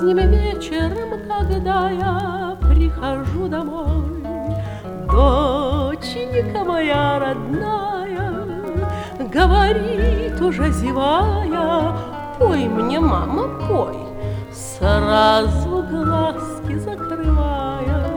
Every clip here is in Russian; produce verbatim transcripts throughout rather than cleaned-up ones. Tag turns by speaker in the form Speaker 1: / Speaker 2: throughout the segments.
Speaker 1: поздним вечером, когда я прихожу домой, доченька моя родная говорит, уже зевая: пой мне, мама, пой, сразу глазки закрывая.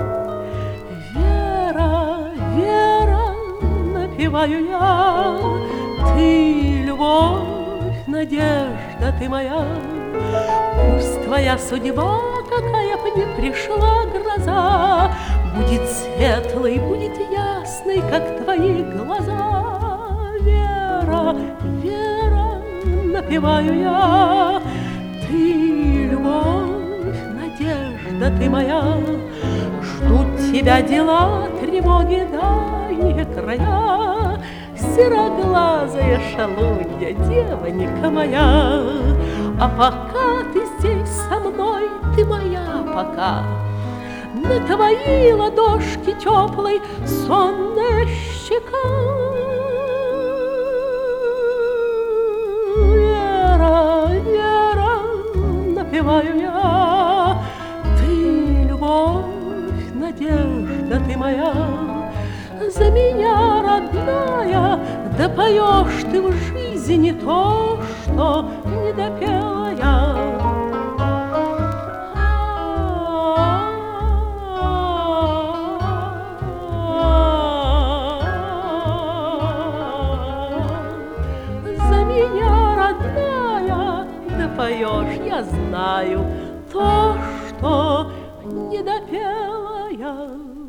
Speaker 1: Вера, Вера, напеваю я, ты любовь, надежда ты моя. Пусть твоя судьба, какая б ни пришла гроза, будет светлой, будет ясной, как твои глаза. Вера, Вера, напеваю я, ты любовь, надежда ты моя. Ждут тебя дела, тревоги, дальние края, сероглазая шалунья, девонька моя. А пока ты здесь со мной, ты моя пока. На твои ладошки теплой сонная щека. Вера, Вера, напеваю я, ты любовь, надежда ты моя. За меня, родная, да поешь ты в жизни то, что не допела я. За меня, родная, да поешь, я знаю, то, что не допела я.